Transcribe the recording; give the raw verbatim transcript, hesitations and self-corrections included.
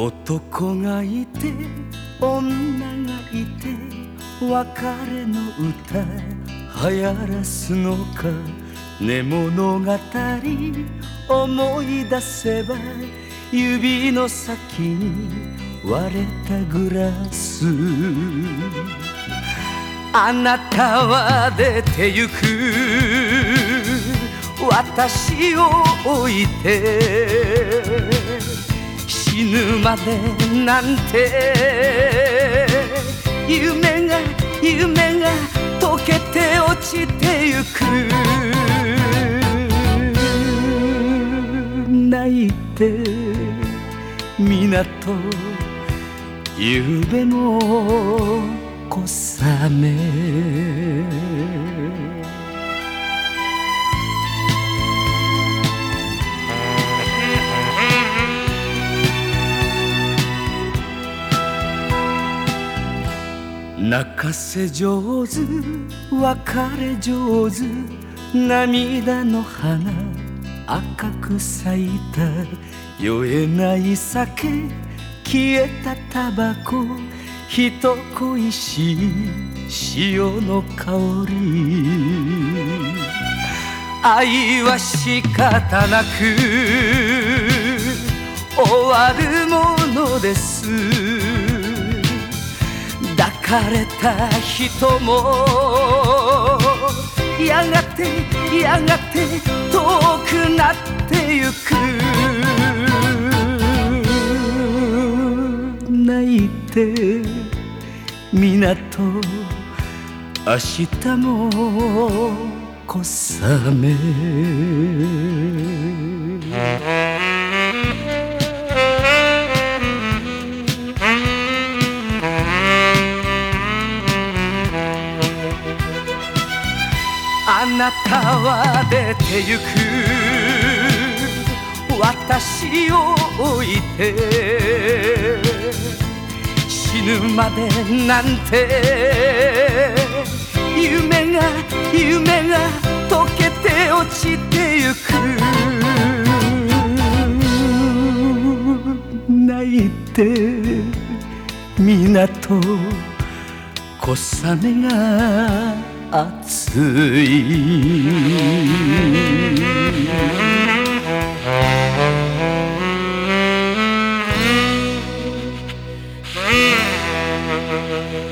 男がいて女がいて別れの歌流行らすのかね物語思い出せば指の先に割れたグラスあなたは出てゆく私を置いて死ぬまでなんて夢が夢が溶けて落ちてゆく泣いて港夕べの小雨泣かせ上手別れ上手涙の花赤く咲いた酔えない酒消えたタバコ人恋しい潮の香り愛は仕方なく終わるものです抱かれた人もやがてやがて遠くなってゆく泣いて港明日も小雨あなたは出てゆく私を置いて死ぬまでなんて夢が夢が溶けて落ちてゆく泣いて港小雨が熱い Mm-hmm.